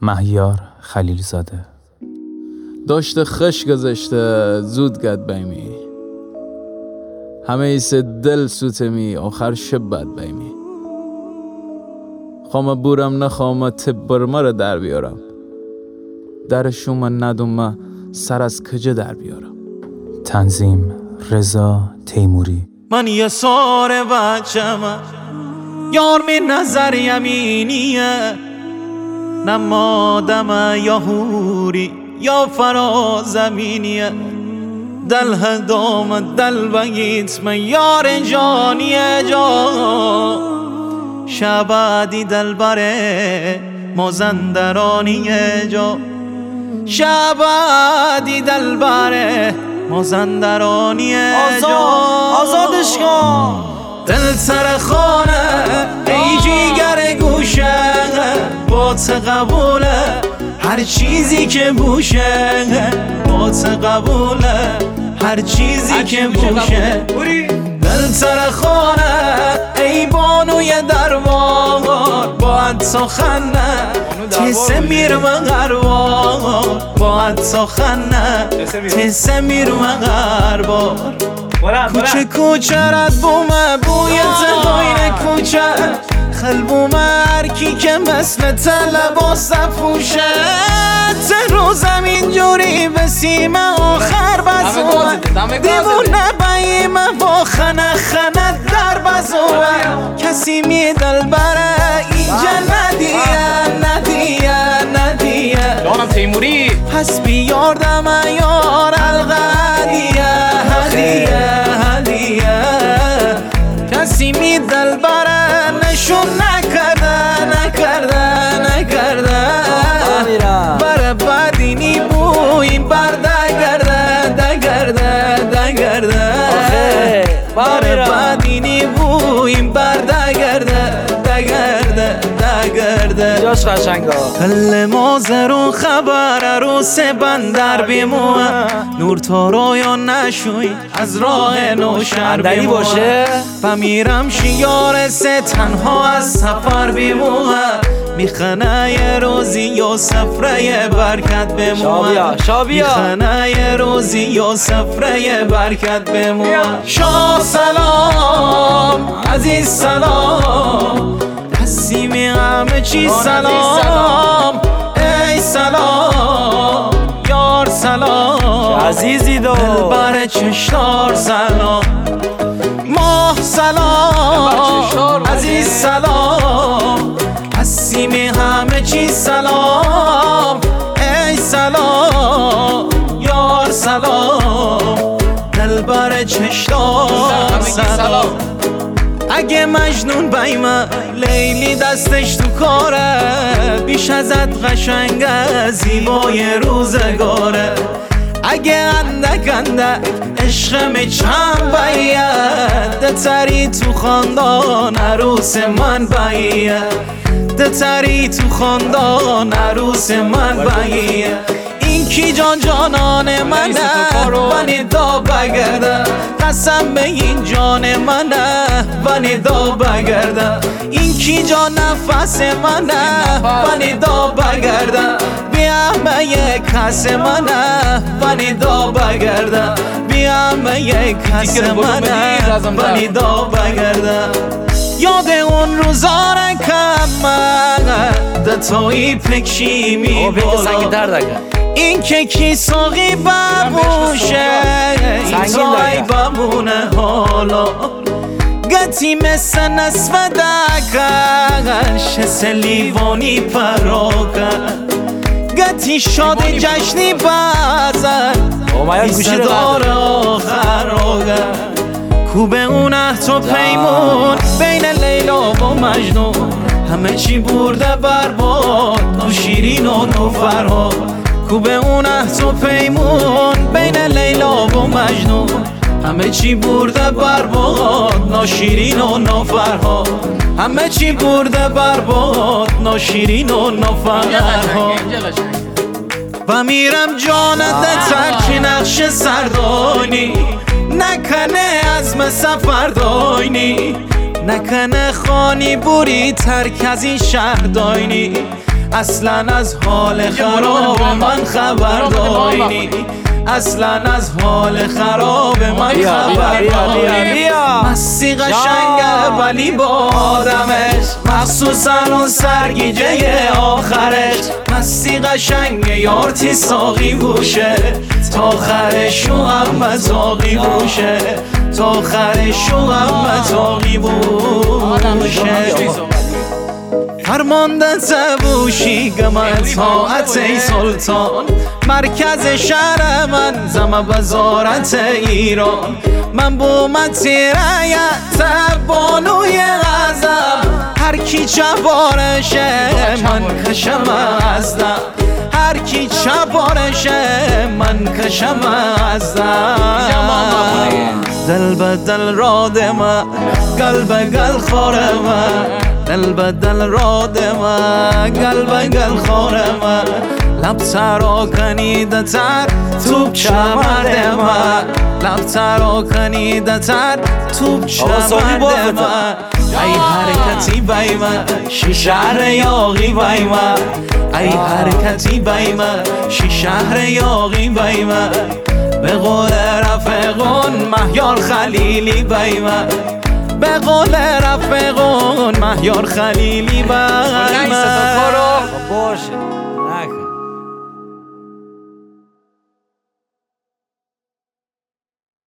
مهیار خلیلزاده. داشته خش گذشته زود گد بیمی، همه ایسه دل سوتمی آخر شب بد بیمی. خوام بورم نخوام تب برما را در بیارم، درشو من ندوم سر از کجه در بیارم. تنظیم رضا تیموری. من یه سار بچم یار می نظر یمینیه، نمادم یا هوری یا فرازمینیه. دل هدام دل بگیت من یار جانیه جا، شبادی دل بره مازندرانیه جا، شبادی دل بره مازندرانیه جا. آزادش کن دل سر خانه ای جیگر گوشه، با قبوله هر چیزی که بوشه، با قبوله هر چیزی که بوشه. دل سر خانه ای بانوی دربار، باید سخنه تیسه میر مغربار، باید سخنه تیسه میر مغربار. کوچه کوچه رد بومه بوی زداین کوچه، خلبومه هرکی که مثل لباس پوشه. رو زمین جوری بسیمه آخر بزومه، دیوونه بیمه با خنه خنه در بزومه. کسی می دل بره اینجا ندیه جانم تیموری. پس بیاردم یار الغدیه هدیه. کسی می دل بره نشون نکرده بره بدینی بویم بر دگرده بره بدینی بویم بر دگرده جاش قشنگا. کل مازرون خبر عروس بندر بیموه، نور تا رویا نشوی از راه نوشر باشه. بمیرم شیار سه تنها از سفر بیموه، میخنه یه روزی یا سفره برکت بموه. میخنه یه روزی یا سفره برکت بموه. شاه سلام عزیز سلام، قسیمی همه چی سلام. ای سلام یار سلام، عزیزی دو دل بر چشتار سلام. ماه سلام عزیز سلام، قسیمی همه چی سلام. ای سلام یار سلام، دل بر چشتار سلام. اگه مجنون بیمه لیلی دستش تو کاره، بیش ازت قشنگه زیبای روزگاره. اگه اندک عشق می چند باید، دتری تو خاندان عروس من باید، دتری تو خاندان عروس من باید. این کی جانان منه بنی دا بگرده، قسم به این جان منه بنی دا بگرده. این کی جان نفس منه بنی دا بگرده، بیام یک کس منه بنی دا بگرده، بیام یک کس منه بنی دا بگرده. یاد اون روزا رکم ده توی پکشی می بالا، این که کی ساقی ببوشه این تای بمونه حالا. گتی مثل نصف دکش سلیوانی پراکن، گتی شاد جشنی بزن این صدار آخر آگن. کوبه اونه تو پیمون بین لیلا و مجنون، همه چی برده برباد نوشیرین و نوفرهاد. کوبه اونه تو پیمون بین لیلا و مجنون، همه چی برده برباد ناشیرین و نوفرهاد. همه چی برده برباد ناشیرین و نوفرهاد. و میرم جانت ترک نقش سردانی، نکنه عزم سفر داینی، نکنه خانی بوری ترک از این شهر داینی. اصلا از حال خراب من خبر داری اصلا از حال خراب من خبر داری مستی قشنگه ولی با آدمش مخصوصا اون سرگیجه آخرش مستی قشنگه یارتی ساقی بوشه تا آخرش هم مزاقی بوشه تا آخرش هم مزاقی بوشه فرمانده تبوشی گمه اطاعت ای سلطان مرکز شهر من زم وزارت ایران من بومتی رایت بانوی غزم هر کی چبارشه من کشم ازدم هر کی چبارشه من کشم ازدم دل به دل راد من قلب گل خور من دل به دل راد من قلب گل خور من لب ترا کنیده تر توب چمرد من لب ترا کنیده تر توب چمرد من ای حرکتی بای من شهر یاغی بای من ای حرکتی بای من شهر یاغی بای من به قول رفقون مهیار خلیلی بای من به قول رفقون مهیار خلیلی بای من باشه